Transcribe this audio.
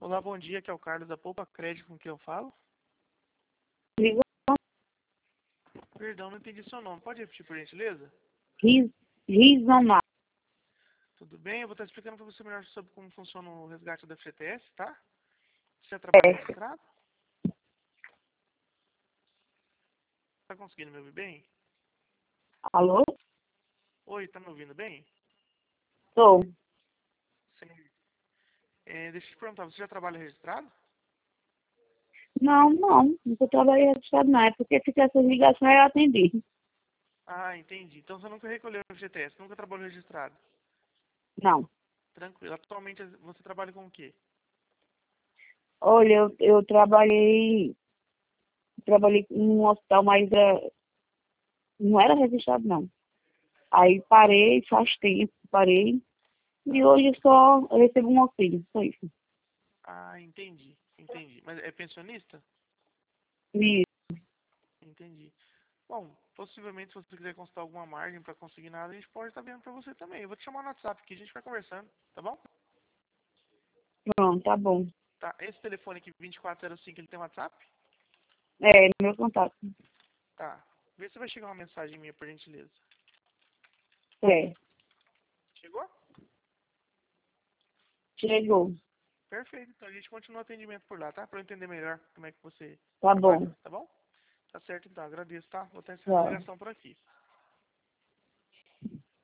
Olá, bom dia, aqui é o Carlos da Poupa Crédito, com quem eu falo? Ligou Perdão, não entendi seu nome. Pode repetir, por gentileza? Rizomar. Tudo bem? Eu vou estar explicando para você melhor sobre como funciona o resgate da FGTS, tá? Você já trabalha registrado? Tá conseguindo me ouvir bem? Alô? Oi, tá me ouvindo bem? Sou. Sim. Deixa eu te perguntar, você já trabalha registrado? Não. Nunca trabalhei registrado não. É porque se tivesse ligação eu atendi. Ah, entendi. Então você nunca recolheu o FGTS, nunca trabalhou registrado. Não. Tranquilo. Atualmente você trabalha com o quê? Olha, eu trabalhei em um hospital, mas não era registrado não. Aí parei, faz tempo, parei. E Ah, hoje só recebo um auxílio, só isso. entendi. Mas é pensionista? E, Entendi. Bom, possivelmente se você quiser consultar alguma margem para conseguir nada, a gente pode estar vendo para você também. Eu vou te chamar no WhatsApp aqui, a gente vai conversando, tá bom? pronto, tá bom. Tá, esse telefone aqui, 2405, ele tem WhatsApp? É, meu contato. Tá. Vê se vai chegar uma mensagem minha, por gentileza. É, Chegou? chegou. Perfeito, então a gente continua o atendimento por lá, tá? Para eu entender melhor como é que você Tá trabalha, bom. tá bom? Tá certo então, agradeço, tá? Vou estar encerrando a Tchau. ligação por aqui.